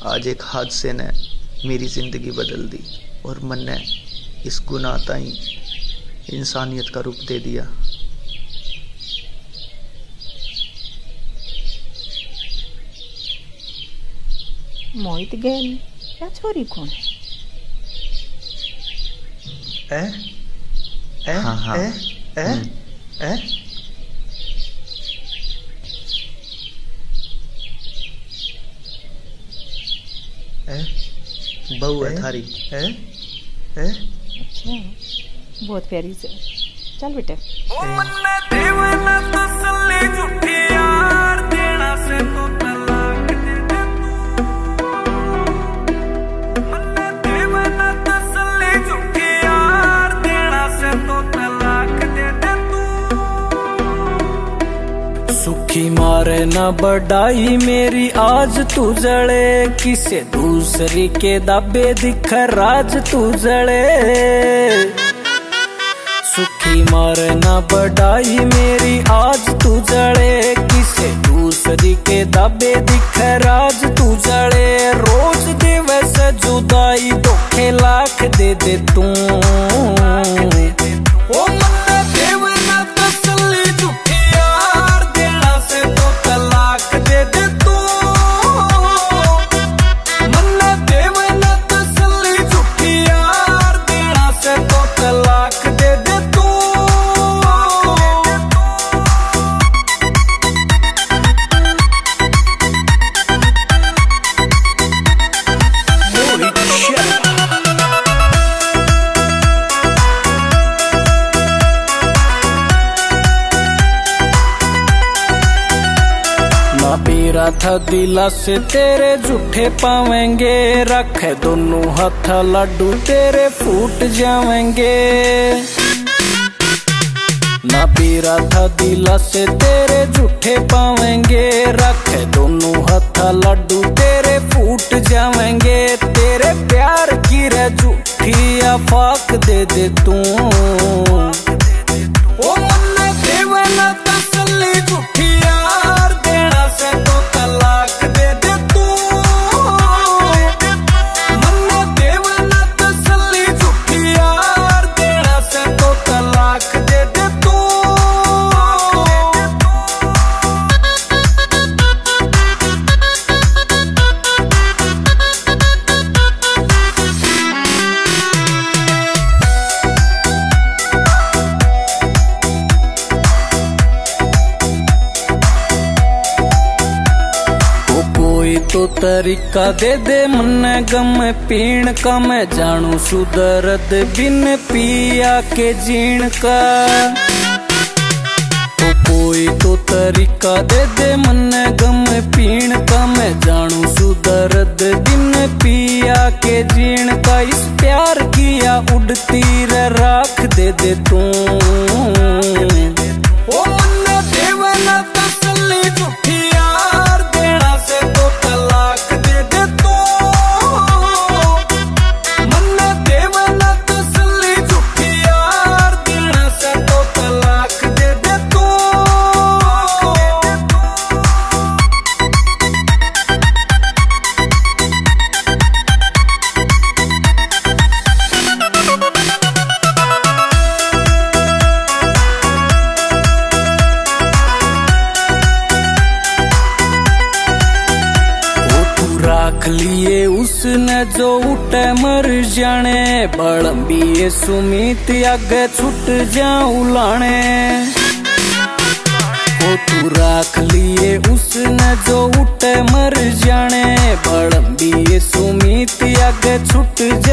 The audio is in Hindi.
आज एक हादसे ने मेरी ज़िंदगी बदल दी और मन ने इस गुनाह ताईं इंसानियत का रूप दे दिया। मोहित गैल या छोरी कौन है? हाँ हाँ बहू है थारी। अच्छा, बहुत प्यारी से। चल बेटे। सुखी मारे न बढ़ाई मेरी आज तू जड़े, किसे दूसरी के दाबे दिख राज तू जड़े। सुखी मारे न बढ़ाई मेरी आज तू जड़े, किसे दूसरी के दाबे दिख राज तू जड़े। रोज दिवस जुदाई धोखे लाख दे दे तू। मेरा था दिला से तेरे झूठे पावेंगे, रखे दोनों हाथ लड्डू तेरे फूट जावेंगे। ना पीरा था दिला से तेरे झूठे पावेंगे, रखे दोनों हाथ लड्डू तेरे फूट जावेंगे। तेरे प्यार की रे झूठी आफाक दे दे तू। ओ मन्ने देवना तसल्ली झूठी यार देना से तो तलाक दे दे तू। मन्ने देवना तसल्ली झूठी यार देना से तो तलाक दे दे तू। तो तरीका दे दे मन गम पीण का, मैं जानू सुदर्द बिन पिया के जीण का। कोई तो तरीका दे दे मन गम पीण का, मैं जानू सुदर्द बिन पिया के जीण का। इस प्यार किया उड़ती रे राख दे दे तू। ओ मन्ने देवना तसल्ली झूठी यार देना से तो तलाक दे दे तू। मन्ने देवना तसल्ली झूठी यार देना से तो तलाक दे दे तू। राख लिए उसने जो उठे मर जाने, बड़म्बी सुमित आगे छुट जाऊं लाने। ओ तू राख लिए उसने जो उठे मर जाने, बड़म्बी सुमित आगे छुट जा